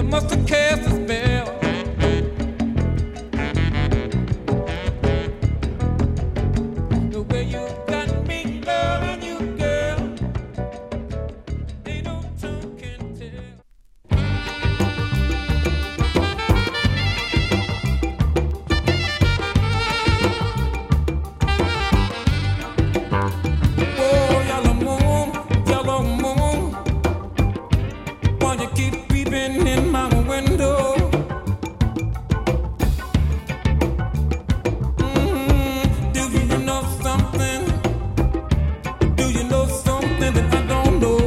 must have cast a spell. The way you got me loving you, girl, ain't no tongue can tell. Oh, yellow moon, why you keep peeping in my window? Do you know something? Do you know something that I don't know?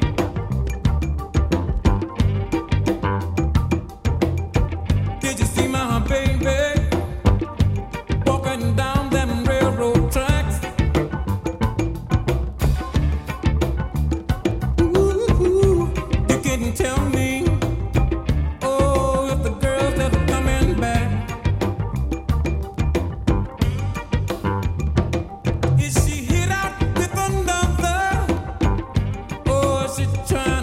Did you see my baby walking down them railroad tracks? Ooh, you couldn't tell me, oh, if the girl's ever coming back. Is she hit out with another? Or is she trying